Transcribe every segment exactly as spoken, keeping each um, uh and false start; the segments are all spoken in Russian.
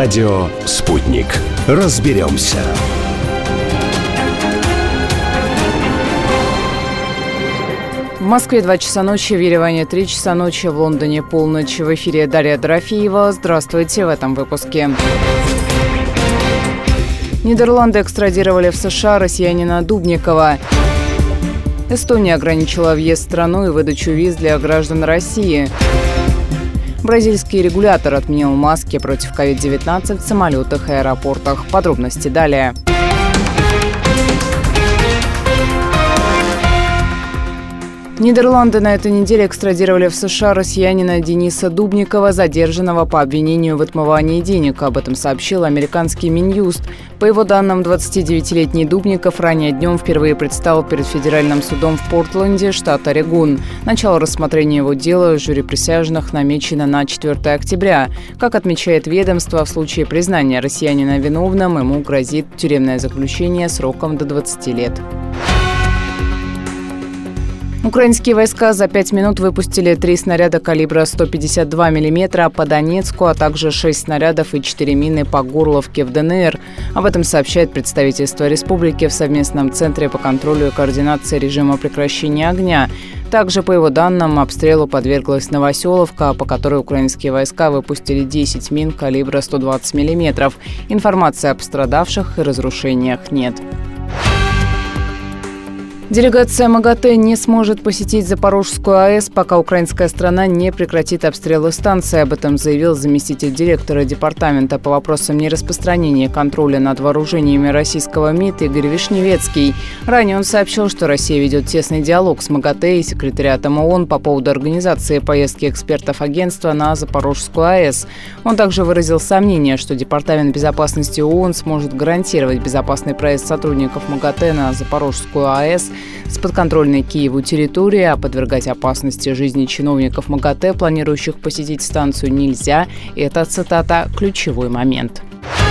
Радио «Спутник». Разберемся. В Москве два часа ночи, в Ереване три часа ночи, в Лондоне полночь. В эфире Дарья Дорофеева. Здравствуйте в этом выпуске. Нидерланды экстрадировали в США россиянина Дубникова. Эстония ограничила въезд в страну и выдачу виз для граждан России. Бразильский регулятор отменил маски против ковид девятнадцать в самолетах и аэропортах. Подробности далее. Нидерланды на этой неделе экстрадировали в США россиянина Дениса Дубникова, задержанного по обвинению в отмывании денег. Об этом сообщил американский Минюст. По его данным, двадцатидевятилетний Дубников ранее днем впервые предстал перед федеральным судом в Портленде, штат Орегон. Начало рассмотрения его дела жюри присяжных намечено на четвёртое октября. Как отмечает ведомство, в случае признания россиянина виновным ему грозит тюремное заключение сроком до двадцати лет. Украинские войска за пять минут выпустили три снаряда калибра сто пятьдесят два миллиметра по Донецку, а также шесть снарядов и четыре мины по Горловке в ДНР. Об этом сообщает представительство республики в совместном центре по контролю и координации режима прекращения огня. Также, по его данным, обстрелу подверглась Новоселовка, по которой украинские войска выпустили десять мин калибра сто двадцать миллиметров. Информации о пострадавших и разрушениях нет. Делегация МАГАТЭ не сможет посетить Запорожскую АЭС, пока украинская страна не прекратит обстрелы станции. Об этом заявил заместитель директора департамента по вопросам нераспространения контроля над вооружениями российского МИД Игорь Вишневецкий. Ранее он сообщил, что Россия ведет тесный диалог с МАГАТЭ и секретариатом ООН по поводу организации поездки экспертов агентства на Запорожскую АЭС. Он также выразил сомнение, что Департамент безопасности ООН сможет гарантировать безопасный проезд сотрудников МАГАТЭ на Запорожскую АЭС с подконтрольной Киеву территории, а подвергать опасности жизни чиновников МАГАТЭ, планирующих посетить станцию, нельзя. Это, цитата, «ключевой момент».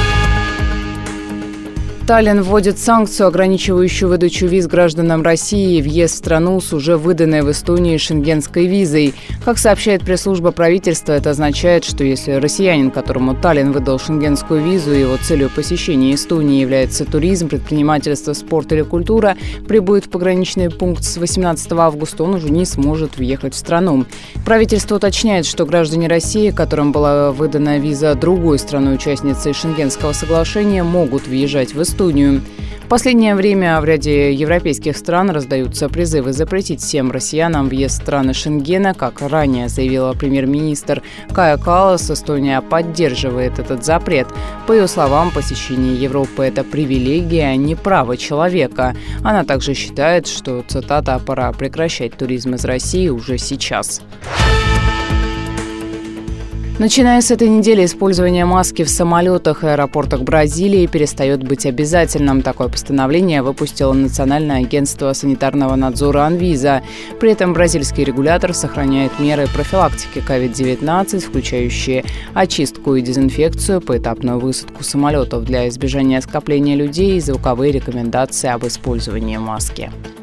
Таллин вводит санкцию, ограничивающую выдачу виз гражданам России и въезд в страну с уже выданной в Эстонии шенгенской визой. Как сообщает пресс-служба правительства, это означает, что если россиянин, которому Таллин выдал шенгенскую визу, и его целью посещения Эстонии является туризм, предпринимательство, спорт или культура, прибудет в пограничный пункт с восемнадцатого августа, он уже не сможет въехать в страну. Правительство уточняет, что граждане России, которым была выдана виза другой страной-участницей Шенгенского соглашения, могут въезжать в Эстонию. В последнее время в ряде европейских стран раздаются призывы запретить всем россиянам въезд в страны Шенгена. Как ранее заявила премьер-министр Кая Каллас, Эстония поддерживает этот запрет. По ее словам, посещение Европы – это привилегия, а не право человека. Она также считает, что, цитата, «пора прекращать туризм из России уже сейчас». Начиная с этой недели использование маски в самолетах и аэропортах Бразилии перестает быть обязательным. Такое постановление выпустило Национальное агентство санитарного надзора Анвиза. При этом бразильский регулятор сохраняет меры профилактики ковид девятнадцать, включающие очистку и дезинфекцию, поэтапную высадку самолетов для избежания скопления людей и звуковые рекомендации об использовании маски.